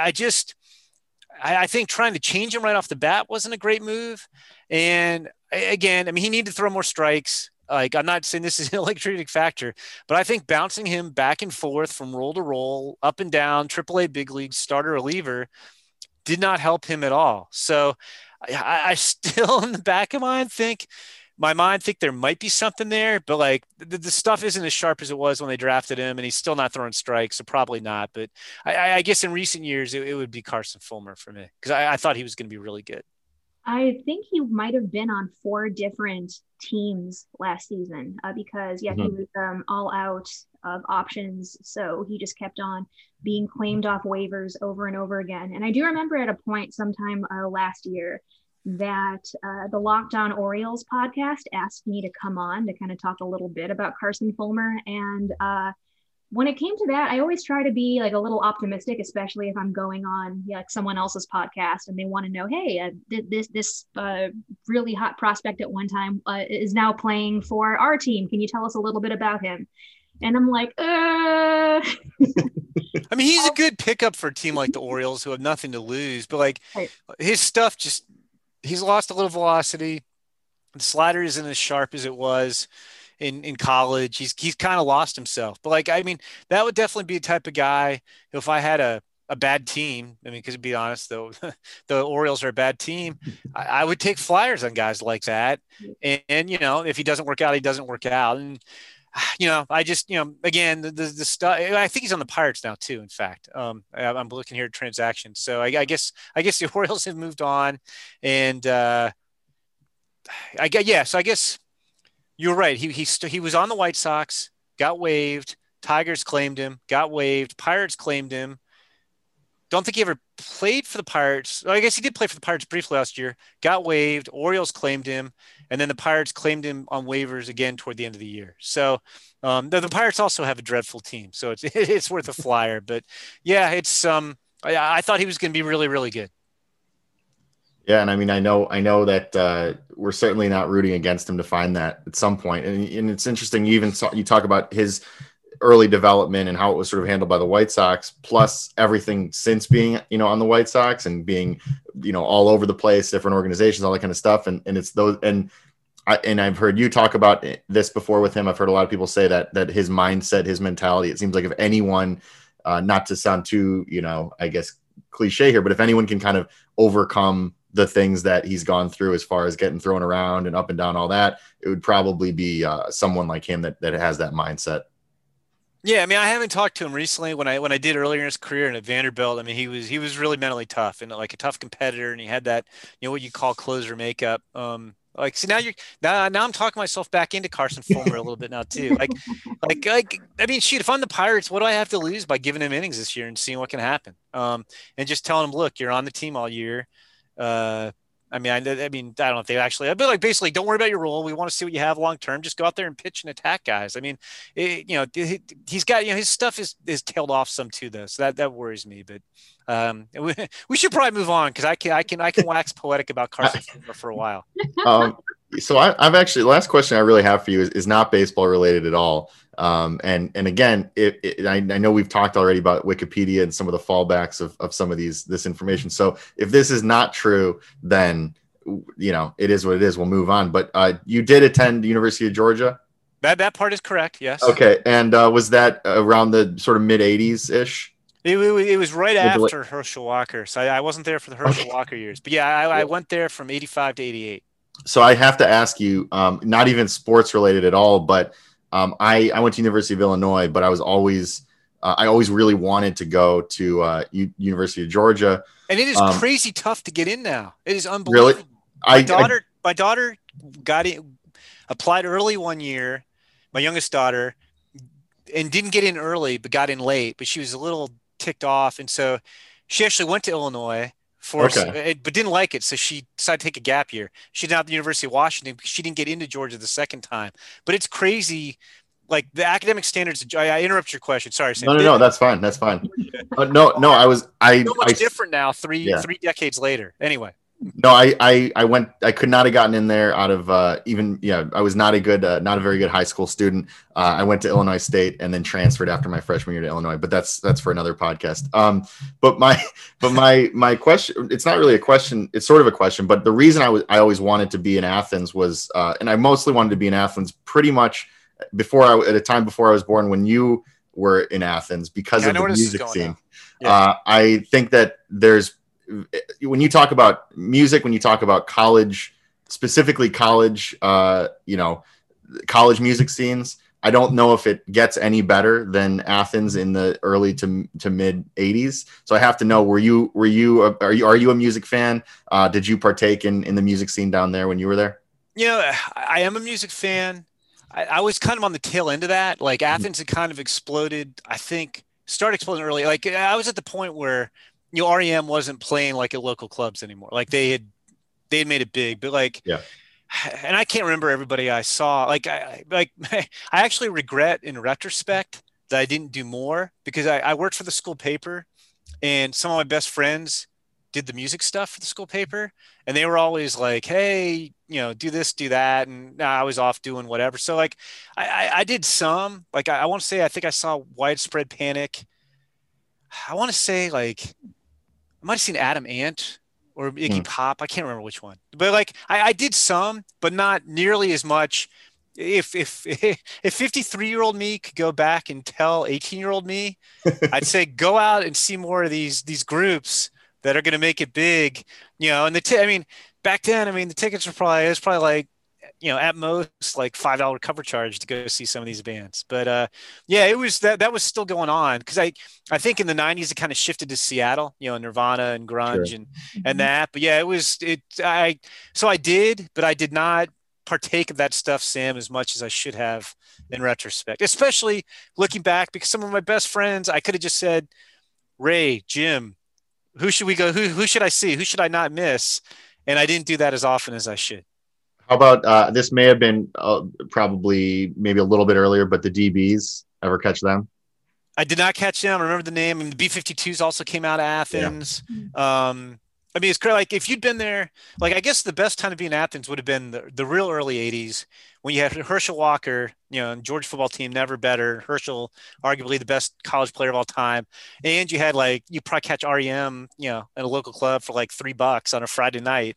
I think trying to change him right off the bat wasn't a great move. And again, I mean, he needed to throw more strikes. Like, I'm not saying this is an electric factor, but I think bouncing him back and forth from role to role, up and down, AAA big league, starter, reliever, did not help him at all. So I still, in the back of my mind, think there might be something there, but like the stuff isn't as sharp as it was when they drafted him, and he's still not throwing strikes, so probably not. But I guess in recent years, it would be Carson Fulmer for me because I thought he was going to be really good. I think he might have been on 4 different teams last season because, he was all out of options. So he just kept on being claimed off waivers over and over again. And I do remember at a point sometime last year that the Lockdown Orioles podcast asked me to come on to kind of talk a little bit about Carson Fulmer. And when it came to that, I always try to be like a little optimistic, especially if I'm going on like someone else's podcast and they want to know, hey, this really hot prospect at one time is now playing for our team. Can you tell us a little bit about him? And I'm like, I mean, he's a good pickup for a team like the Orioles who have nothing to lose, but like his stuff he's lost a little velocity. The slider isn't as sharp as it was in college. He's kind of lost himself. But like, I mean, that would definitely be a type of guy who, if I had a bad team, I mean, because to be honest, though, the Orioles are a bad team, I would take flyers on guys like that. And, you know, if he doesn't work out, he doesn't work out. And, you know, I just, you know, again, the stuff, I think he's on the Pirates now too. In fact, I'm looking here at transactions. So I guess the Orioles have moved on, and so I guess you're right. He was on the White Sox, got waived. Tigers claimed him, got waived. Pirates claimed him. Don't think he ever played for the Pirates. Well, I guess he did play for the Pirates briefly last year, got waived. Orioles claimed him. And then the Pirates claimed him on waivers again toward the end of the year. So the Pirates also have a dreadful team. So it's worth a flyer. But yeah, it's I thought he was going to be really, really good. Yeah, and I mean, I know that we're certainly not rooting against him to find that at some point. And it's interesting. You talk about his early development and how it was sort of handled by the White Sox, plus everything since being, you know, on the White Sox and being, you know, all over the place, different organizations, all that kind of stuff. And it's those, and I've heard you talk about this before with him. I've heard a lot of people say that his mindset, his mentality, it seems like if anyone, not to sound too, you know, I guess cliche here, but if anyone can kind of overcome the things that he's gone through as far as getting thrown around and up and down, all that, it would probably be someone like him that has that mindset. Yeah, I mean, I haven't talked to him recently. When I did earlier in his career and at Vanderbilt, I mean, he was really mentally tough and like a tough competitor, and he had that, you know, what you call closer makeup. Like, see, now I'm talking myself back into Carson Fulmer a little bit now too. Like, I mean, shoot, if I'm the Pirates, what do I have to lose by giving him innings this year and seeing what can happen? And just telling him, look, you're on the team all year. I mean, I don't know if they actually, I'd be like, basically, don't worry about your role. We want to see what you have long term. Just go out there and pitch and attack guys. I mean, you know, he's got, you know, his stuff is tailed off some too, though. So that worries me. But we should probably move on, because I can wax poetic about Carson Fulmer for a while. So I've actually, the last question I really have for you is not baseball related at all. And again, I know we've talked already about Wikipedia and some of the fallbacks of some of this information. So if this is not true, then, you know, it is what it is. We'll move on. But you did attend the University of Georgia? That part is correct. Yes. Okay. And was that around the sort of mid 80s ish? It was right after Herschel Walker. So I wasn't there for the Herschel Walker years, but yeah, I went there from 85 to 88. So I have to ask you, not even sports related at all, but I went to University of Illinois, but I always really wanted to go to University of Georgia. And it is crazy tough to get in now. It is unbelievable. Really? My daughter got in, applied early one year, my youngest daughter, and didn't get in early, but got in late. But she was a little ticked off, and so she actually went to Illinois but didn't like it, so she decided to take a gap year. She's now at the University of Washington because she didn't get into Georgia the second time. But it's crazy, like the academic standards. I interrupt your question. Sorry, Sam. No, that's fine. That's fine. No, I so much different now. Three decades later. Anyway. No, I went. I could not have gotten in there out of I was not a very good high school student. I went to Illinois State and then transferred after my freshman year to Illinois. But that's for another podcast. But my question, it's not really a question. It's sort of a question. But the reason I always wanted to be in Athens was, and I mostly wanted to be in Athens pretty much at a time before I was born, when you were in Athens, because of the music scene. Yeah. I think that when you talk about music, when you talk about college, specifically college, college music scenes, I don't know if it gets any better than Athens in the early to mid 80s. So I have to know, are you a music fan? Did you partake in the music scene down there when you were there? You know, I am a music fan. I was kind of on the tail end of that. Like Athens had kind of exploded, I think, started exploding early. Like I was at the point where, you know, REM wasn't playing like at local clubs anymore. Like they they had made it big, but like, and I can't remember everybody I saw. Like, I actually regret in retrospect that I didn't do more, because I worked for the school paper, and some of my best friends did the music stuff for the school paper, and they were always like, hey, do this, do that. And I was off doing whatever. So like, I did some, like, I want to say, I think I saw Widespread Panic. I want to say, like, I might've seen Adam Ant or Iggy Pop. I can't remember which one, but like, I did some, but not nearly as much. If 53-year-old me could go back and tell 18-year-old me, I'd say, go out and see more of these groups that are going to make it big, and back then, the tickets were probably like, at most like $5 cover charge to go see some of these bands. But it was that was still going on, because I think in the 90s it kind of shifted to Seattle, Nirvana and grunge and that. But I did, but I did not partake of that stuff, Sam, as much as I should have in retrospect, especially looking back, because some of my best friends, I could have just said, Ray, Jim, who should we go? Who should I see? Who should I not miss? And I didn't do that as often as I should. How about this may have been probably maybe a little bit earlier, but the DBs, ever catch them? I did not catch them. I remember the name. The B-52s also came out of Athens. Yeah. It's great. Like, if you'd been there, like, I guess the best time to be in Athens would have been the real early 80s, when you had Herschel Walker, and Georgia football team, never better. Herschel, arguably the best college player of all time. And you had, like, you probably catch REM, at a local club for like $3 on a Friday night.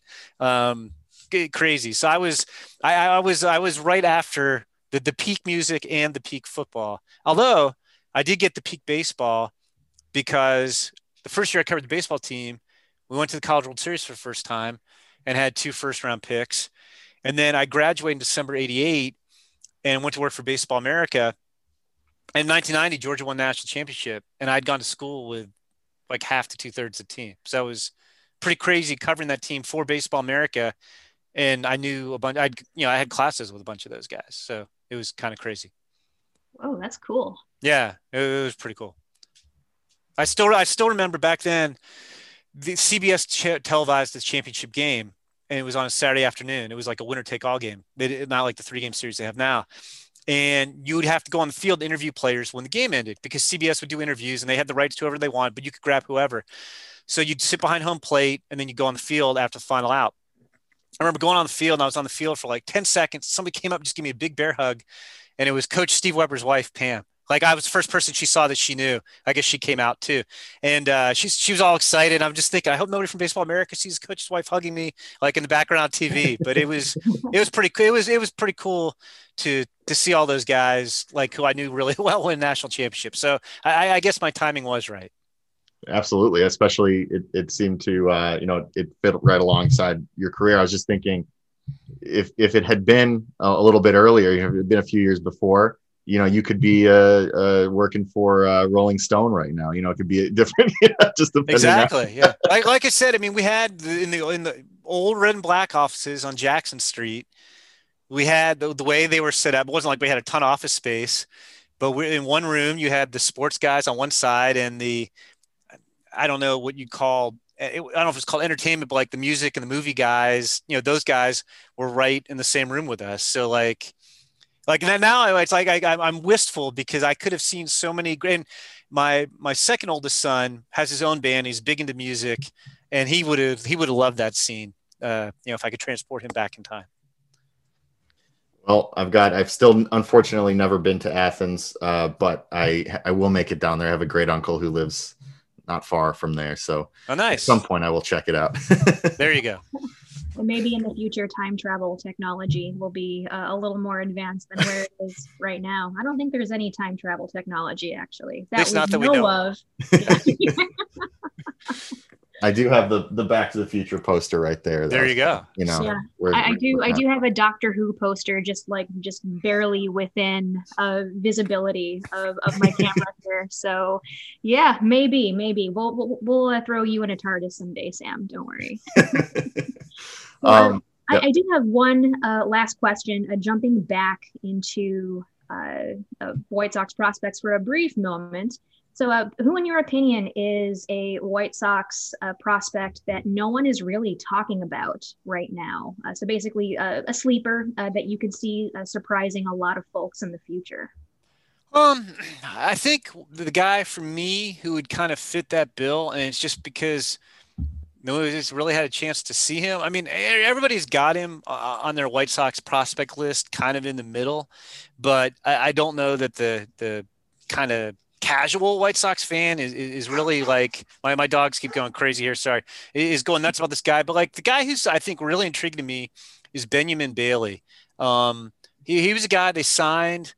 Crazy. So I was right after the peak music and the peak football. Although I did get the peak baseball, because the first year I covered the baseball team, we went to the College World Series for the first time and had 2 first-round picks. And then I graduated in December 88 and went to work for Baseball America. In 1990, Georgia won the national championship, and I'd gone to school with like half to 2/3 of the team. So that was pretty crazy covering that team for Baseball America. And I knew a bunch. I had classes with a bunch of those guys, so it was kind of crazy. Oh, that's cool. Yeah, it was pretty cool. I still remember back then, the CBS televised this championship game, and it was on a Saturday afternoon. It was like a winner-take-all game, not like the 3-game series they have now. And you would have to go on the field to interview players when the game ended, because CBS would do interviews, and they had the rights to whoever they wanted, but you could grab whoever. So you'd sit behind home plate, and then you go on the field after the final out. I remember going on the field, and I was on the field for like 10 seconds. Somebody came up and just gave me a big bear hug, and it was Coach Steve Weber's wife, Pam. Like, I was the first person she saw that she knew. I guess she came out too. And she was all excited. I'm just thinking, I hope nobody from Baseball America sees Coach's wife hugging me like in the background on TV. But it was pretty cool. It was pretty cool to see all those guys, like, who I knew really well, win national championships. So I guess my timing was right. Absolutely. Especially it seemed to, it fit right alongside your career. I was just thinking, if it had been a little bit earlier, it had been a few years before, you could be working for Rolling Stone right now. It could be a different, just depending. Exactly. Yeah. Like I said, we had in the old red and black offices on Jackson Street, we had the way they were set up. It wasn't like we had a ton of office space, but in one room you had the sports guys on one side, and I don't know what you call, I don't know if it's called entertainment, but like the music and the movie guys, those guys were right in the same room with us. So like now it's like I'm wistful, because I could have seen so many great. My second oldest son has his own band. He's big into music, and he would have loved that scene. If I could transport him back in time. Well, I've still unfortunately never been to Athens, but I will make it down there. I have a great uncle who lives not far from there. So nice. At some point I will check it out. There you go. Well, maybe in the future, time travel technology will be a little more advanced than where it is right now. I don't think there's any time travel technology, actually. We know of. I do have the Back to the Future poster right there. There you go. Yeah. I do have a Doctor Who poster just barely within visibility of my camera here. So yeah, maybe we'll throw you in a TARDIS someday, Sam. Don't worry. I do have one last question, jumping back into White Sox prospects for a brief moment. So who, in your opinion, is a White Sox prospect that no one is really talking about right now? So basically a sleeper that you could see surprising a lot of folks in the future. I think the guy for me who would kind of fit that bill, and it's just because nobody's really had a chance to see him. I mean, everybody's got him on their White Sox prospect list, kind of in the middle, but I don't know that the kind of casual White Sox fan is really like, my dogs keep going crazy here. Sorry, is going nuts about this guy. But like the guy who's, I think, really intriguing to me is Benjamin Bailey. He was a guy they signed,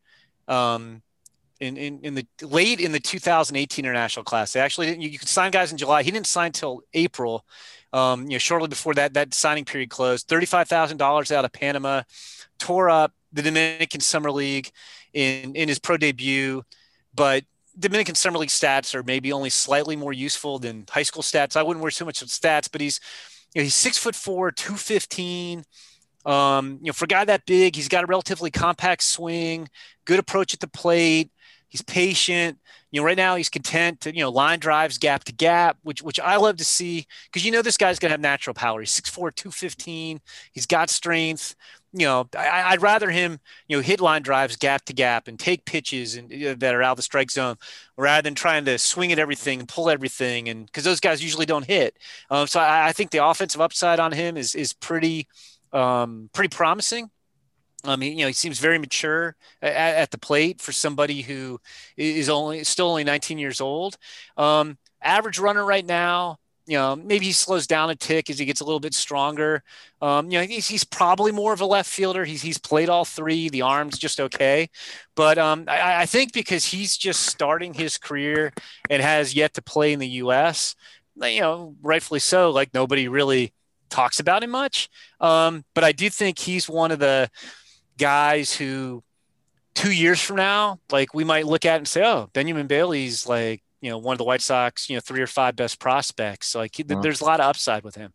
in the late in the 2018 international class. They actually didn't, you could sign guys in July. He didn't sign till April. Shortly before that signing period closed. $35,000 out of Panama, tore up the Dominican Summer League in his pro debut, but Dominican Summer League stats are maybe only slightly more useful than high school stats. I wouldn't worry too much of stats, but he's 6'4", 215. For a guy that big, he's got a relatively compact swing, good approach at the plate. He's patient. Right now he's content to, line drives gap to gap, which I love to see, because this guy's going to have natural power. He's 6'4", 215. He's got strength. I'd rather him, hit line drives gap to gap and take pitches that are out of the strike zone, rather than trying to swing at everything and pull everything. And because those guys usually don't hit. So I think the offensive upside on him is pretty promising. He seems very mature at the plate for somebody who is still only 19 years old. Average runner right now, maybe he slows down a tick as he gets a little bit stronger. He's probably more of a left fielder. He's played all three. The arm's just okay. But I think because he's just starting his career and has yet to play in the U.S., rightfully so, like nobody really talks about him much. But I do think he's one of the guys who 2 years from now, like we might look at and say, oh, Benjamin Bailey's like, one of the White Sox, 3 or 5 best prospects. So like there's a lot of upside with him.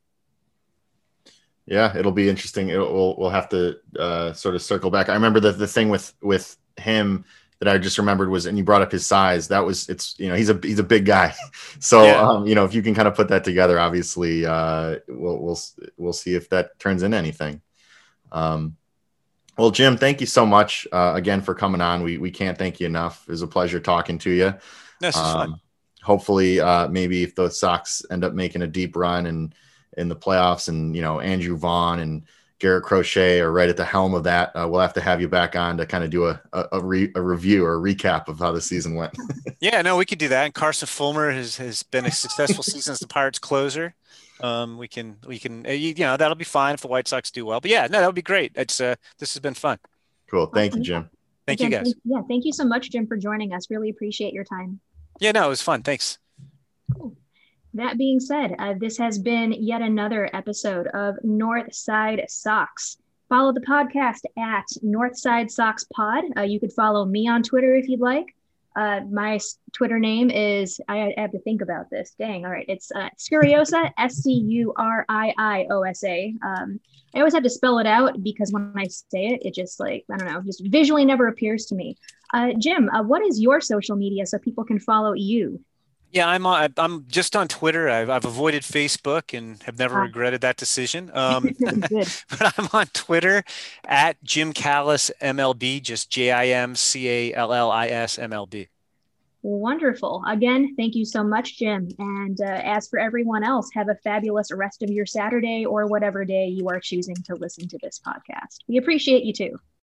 Yeah, it'll be interesting. We'll have to sort of circle back. I remember the thing with him that I just remembered was, and you brought up his size. He's a big guy. So, yeah. If you can kind of put that together, obviously we'll see if that turns into anything. Well, Jim, thank you so much again for coming on. We can't thank you enough. It was a pleasure talking to you. That's fun. Hopefully, maybe if the Sox end up making a deep run in the playoffs, and Andrew Vaughn and Garrett Crochet are right at the helm of that, we'll have to have you back on to kind of do a review or a recap of how the season went. Yeah, no, we could do that. And Carson Fulmer has been a successful season as the Pirates closer. We can that'll be fine if the White Sox do well. But yeah, no, that would be great. This has been fun. Cool. Thank you, Jim. Thank you, guys. Thank you so much, Jim, for joining us. Really appreciate your time. Yeah, no, it was fun. Thanks. Cool. That being said, this has been yet another episode of Northside Sox. Follow the podcast at Northside Sox Pod. You could follow me on Twitter if you'd like. My Twitter name is, I have to think about this. Dang. All right. It's Scuriosa, Scuriosa. I always have to spell it out because when I say it, it just just visually never appears to me. Jim, what is your social media so people can follow you? Yeah, I'm just on Twitter. I've avoided Facebook and have never regretted that decision. But I'm on Twitter at Jim Callis MLB, just JimCallis MLB. Wonderful. Again, thank you so much, Jim. And as for everyone else, have a fabulous rest of your Saturday or whatever day you are choosing to listen to this podcast. We appreciate you too.